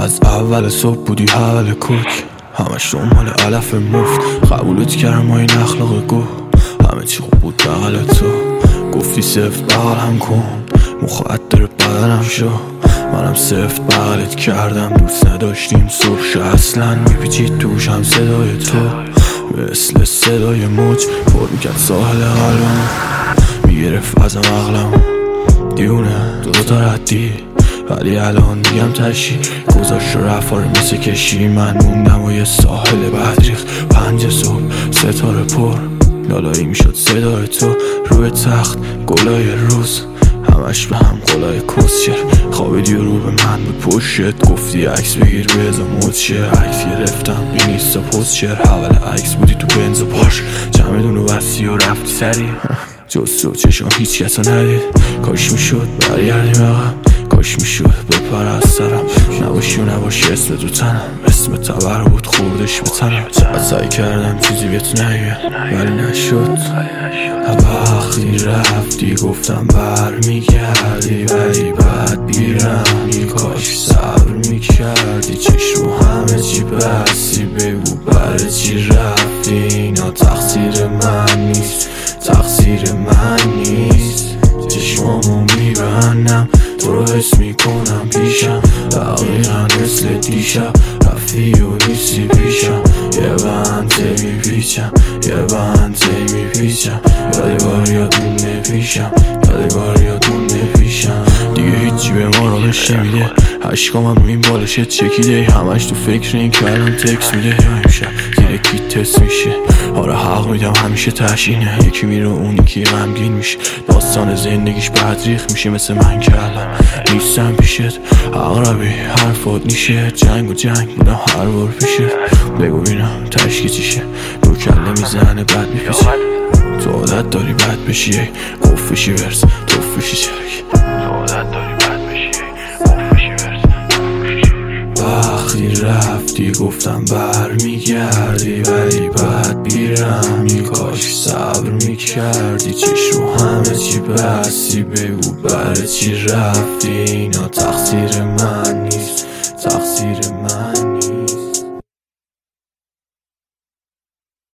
از اول صبح بودی حول کوک، همش دنبال علف مفت. قبولت کردم ما این اخلاق گو، همه چی خوب بود بغل تو. گفتی سفت بغلم کن، مخدر بدنم شو. منم سفت بغلت کردم، دوست نداشتیم صبح اصلا. میپیچید توشم صدای تو، مثل صدای موج پر میکرد ساحل قلبم. میگرفت ازم عقلم، دیونه دوتا ردی. ولی الان دیگم تشی گذاشت و رفاره مثل کشی. من موندم و یه ساحل بدریخ، 5 صبح ستاره پر. لالایی میشد صدای تو روی تخت، گلای روز همش به هم قلای کسچر. خوابیدی و رو به من به پشت، گفتی عکس بگیر بزا موت شه. عکس گرفتم این نیستا پست شر، حول عکس بودی تو بنز و پاش. چمدون و بستی و رفتی سری، جز تو چشم هیچ کسا ندید. کاش میشد برگردیم عقب، کاش میشد بپر از سرم. نباشی و نباشی اسم تو تنم، اسم تبر بود خوردش به تنم. سعی کردم چیزی بهت نگم ولی نشد. وقتی رفتی گفتم برمیگردی، ولی بعد بیرم کاش صبر میکردی. چشم همه چی بستی، بگو برای چی رفتی. اینا تقصیر من نیست، تقصیر من نیست. چشمامو میبندم تو رو حس میکنم پیشم، دقیقا مثل دیشب. رفتی و نیستی پیشم، یه بنده میپیچم، یه بنده میپیچم. یادگار یادون نپیشم، یادگار یادون نپیشم. دیگه هیچی به ما رو نمیده، عشقام هم رو این بالشت چکیده. همش تو فکر این که الان تکس میده. امشب زیر کی تست میشه، آره حق میدم همیشه تشینه. یکی میره اون یکی غمگین میشه، داستان زندگیش بدریخ میشه. مثل من که الان نیستم پیشت، اقربی حرفات نیشه. جنگ و جنگ بودم هر بار پیشه. بگو بینم تشکی چیشه، دو کله میزنه بد میپیچه. تو عادت داری بد بشی، قف بشی ورس توف بشی چرک. تو عادت داری بد بشی، قف بشی ورس توف بشی چرک. وقتی رفتی گفتم برمیگردی، ولی بعد بیرم کاش صبر میکردی. چشم همه چی بستی، بگو برای چی رفتی. اینا تقصیر من نیست، تقصیر من